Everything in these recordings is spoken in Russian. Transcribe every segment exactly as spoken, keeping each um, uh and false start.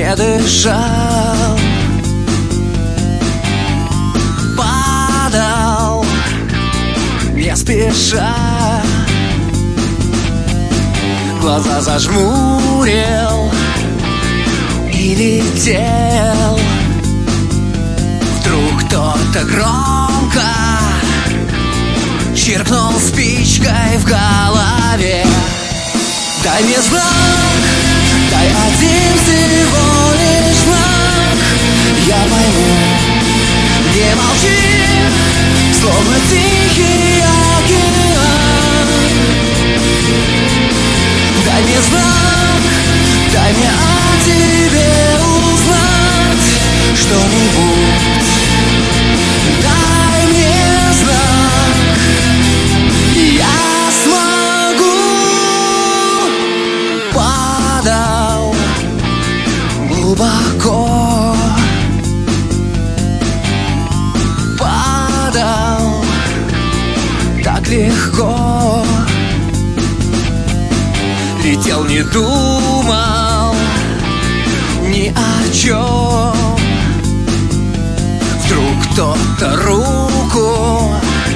не дышал, падал не спеша, глаза зажмурил и летел. Вдруг кто-то громко чиркнул спичкой в голове. Дай мне знак, дай один всего лишь знак, я пойму, не молчи, словно тихий океан. Дай мне знак, дай мне о тебе узнать что-нибудь. Дай мне знак, и я смогу. Падал глубоко, падал так легко, летел, не думал ни о чем. Вдруг кто-то руку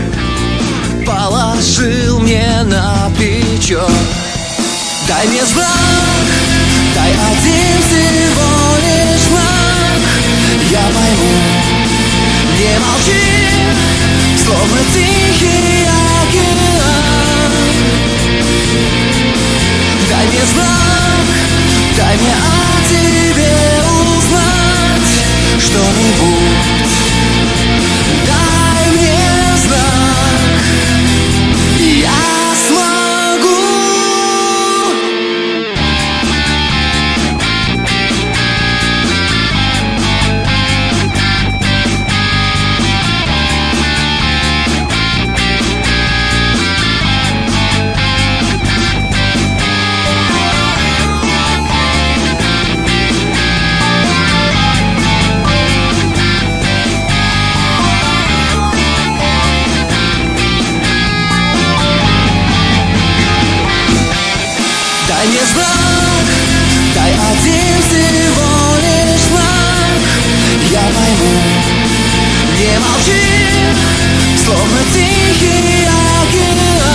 положил мне на плечо. Дай мне знак, дай один всего лишь знак, я пойму, не молчи, словно тихий океан. Дай мне знак, дай мне о тебе узнать что-нибудь. Дай мне знак, и я смогу. Дай мне знак, дай один всего лишь знак, я пойму, не молчи, словно тихий океан.